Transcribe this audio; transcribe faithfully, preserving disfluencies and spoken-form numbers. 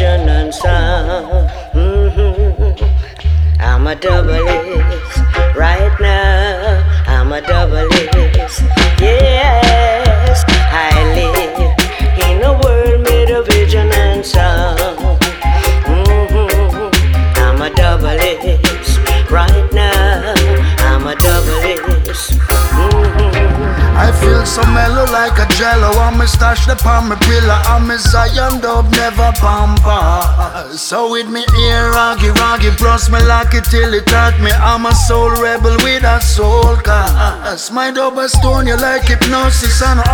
vision and sound. Mm-hmm. I'm a double S right now. I'm a double S. Yes, I live in a world made of vision and sound. Mm-hmm. I'm a double S right now. I'm a double S. Mm-hmm. I feel so mellow like a jello. I'm a stash upon my pillow. I'm a Zion dub, never pamper. So with me ear raggy raggy, plus me lock it till it hurt me. I'm a soul rebel with a soul cause my double stone you like hypnosis and